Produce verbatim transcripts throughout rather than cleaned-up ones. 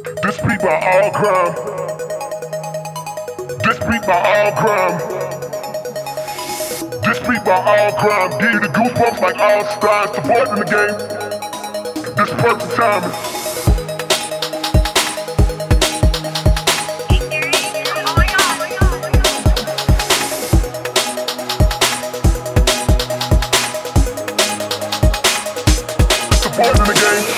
This beat by all crime. This beat by all crime. This beat by all crime. Give you the goosebumps like all stars. Supporting the game. This perfect timing. Supporting the game.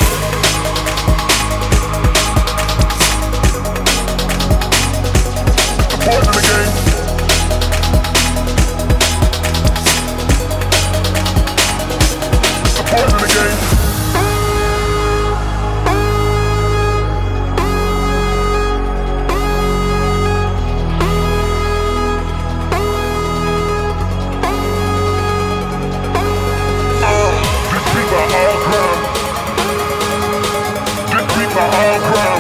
Supporting the game. Supporting the game. Uh, this beat by all crime. This beat by all crime.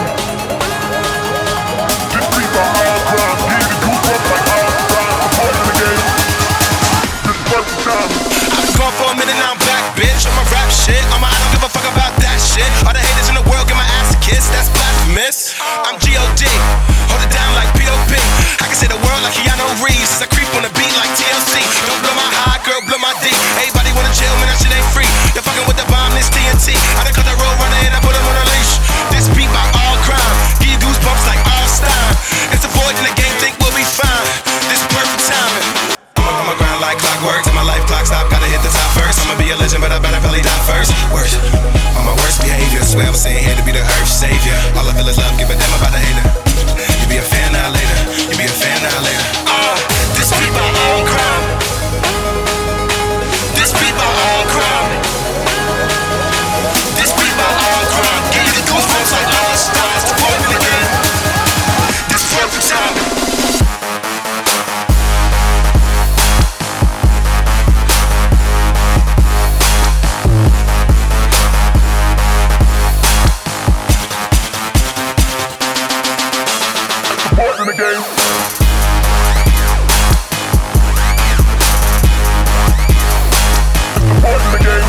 This beat by all crime. Give you the goosebumps like all stars. Supporting the game. This perfect timing. I've been gone for a minute, now I'm back, bitch. On my rap shit, I'm a, I don't give a fuck about that shit. All the haters in the world get my ass a kiss, that's blasphemous. I'm G O D, hold it down like P O P. I can say the world like Keanu Reeves, as I creep on the beat like T L C. Don't blow my high, girl, blow my D. Everybody wanna chill, man, that shit ain't free. You're fucking with the bomb, this T N T. I done cut the road runner and I put him on a leash. This beat by all crime, give you goosebumps like Einstein. It's a void in the game, think we'll be fine. This perfect timing. I'm a grind like clockwork, till my life clock stop, gotta hit the top first. I'ma be a legend, but I better probably die first. Worst, on my worst behavior, swear I was saying here to be the earth savior. All I feel is love, give a damn about the hater. You be a fan now later, you be a fan now later. Uh, this beat by all crime. This beat by all crime. This beat by all crime. Give you the goosebumps like all stars. The point in the game. This perfect timing. Supporting the game. Supporting the game.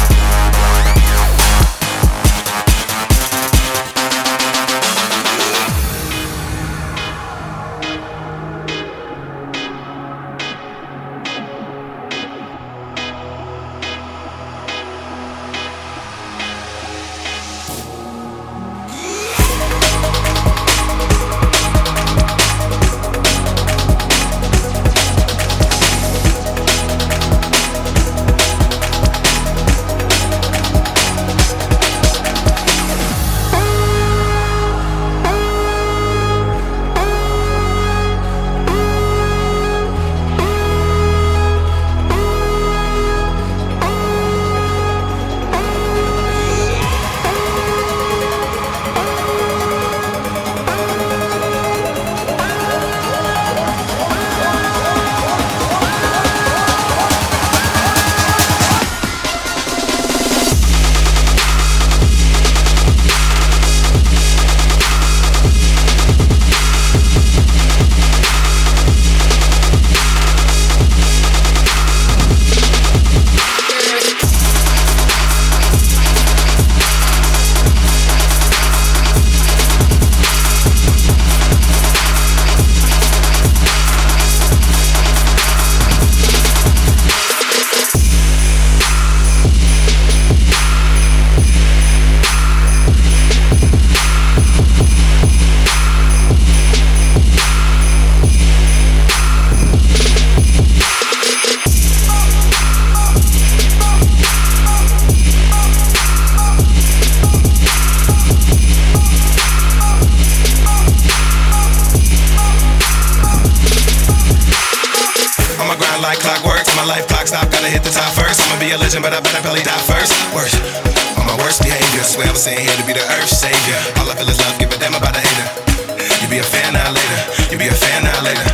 Like clockwork, till my life clock stop, gotta hit the top first. I'ma be a legend, but I better probably die first. Worst, on my worst behavior, swear I was saying here to be the earth savior. All I feel is love, give a damn about the hater. You be a fan now later, you be a fan now later.